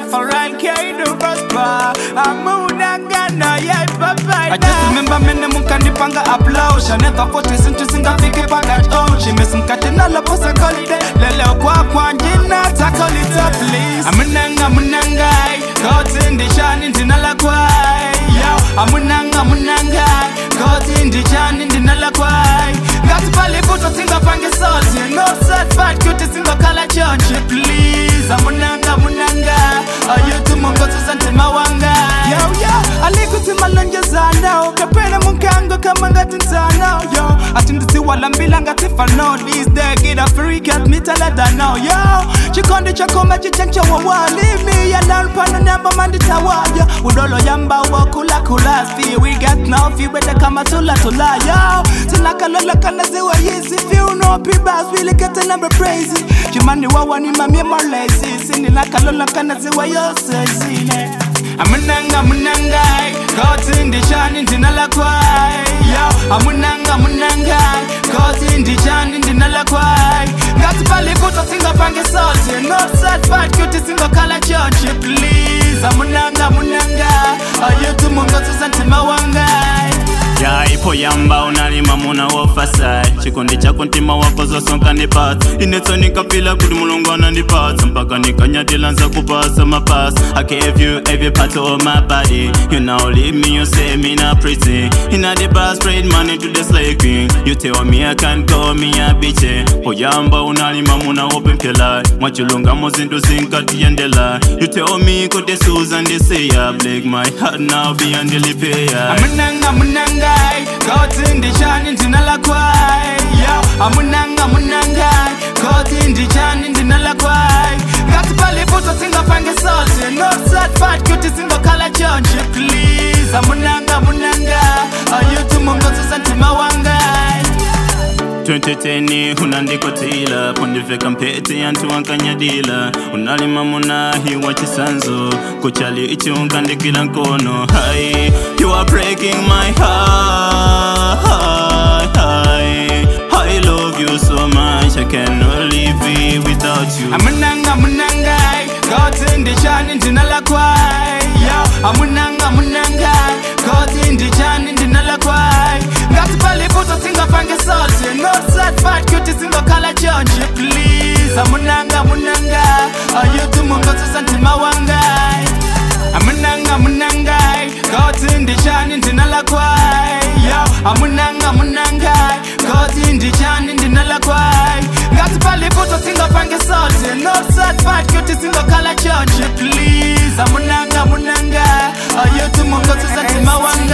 Rastafari can't do prosper. Amunangana yeah papa. I just remember mene mukandipanga upload. I never thought this interesting afike package oh. She miss mkatina la posa holiday. Lele kwa njina tackle it up please. Amunanga Caught in the shine in the nala kwai. Yo, amunanga Caught in the shine in the nala kwai. Got to pali photo singa pange salty. No sad fat cutie singa kala chonchi please. Amunanga Ayutu mungo tuzante mawanga. Yo, alikuti malonja zana. Ukapena munkango kamanga tintana. Yo, atindisi wala mbilanga tifano. These days get a freak at me talada now. Yo, chikondi chakoma chichencha wawali. Me ya nalpano nyamba mandita waya. Udolo yamba wakula Fee we got now fee better kama tula yo. Tinakalola kana zewa easy. Feel no people really get a number crazy. Chimani wawa ni mami more lazy. Sini nakalola kana zewa yose zine. Amunanga Caught in the shine in the nala kwai. Yo, amunanga Caught in the shine in the nala kwai. Got to pali photo singa pange salty. No sad fat cutie singa kala chonchi please. Amunanga Ayutu mungo tuzante mawanga. Ya ipo yamba unalima muna wofasai. Chikundi chako ntima wako zosonka ni pat. Inetso nikapila kudi mulungu anandi pat. Mpaka nikanyadila nza kupasa mapas. I gave you every part of my body. You now leave me, you say me not pretty. Inna the bar spread money to the slave queen. You tell me I can't call me a bitch. Po yamba unalima muna wopempela. Mwachulunga mozindu zinkati yendela. You tell me kote Susan they say I break my heart now beyond the lipeya. Amunanga Caught in the shine in the nala kwai. Yo, amunanga Caught in the shine in the nala kwai. Got to pali photo singa pange salty. No sad fat cutie singa kala chonchi please. Amunanga Ayutu mungo tuzante mawanga. 2010 unandikotila pondiveka mpete yantu wankanyadila unalima muna hiwa chisanzo kuchali ichungandikila nkono hai you are breaking my heart. I love you so much I cannot live without you. Amunanga Caught in the shine in the nala kwai. Yo, amunanga Caught in the shine in the nala kwai. Got to pali photo singa pange salty. No sad fat cutie singa kala chonchi please. Amunanga Ayutu mungo tuzante mawanga. Amunanga Caught in the shine in the nala kwai. Yo, amunanga Caught in the shine in the nala kwai. Got to pali photo singa pange salty. No sad fat cutie singa kala chonchi please. Amunanga Ayutu mungo tuzante mawanga.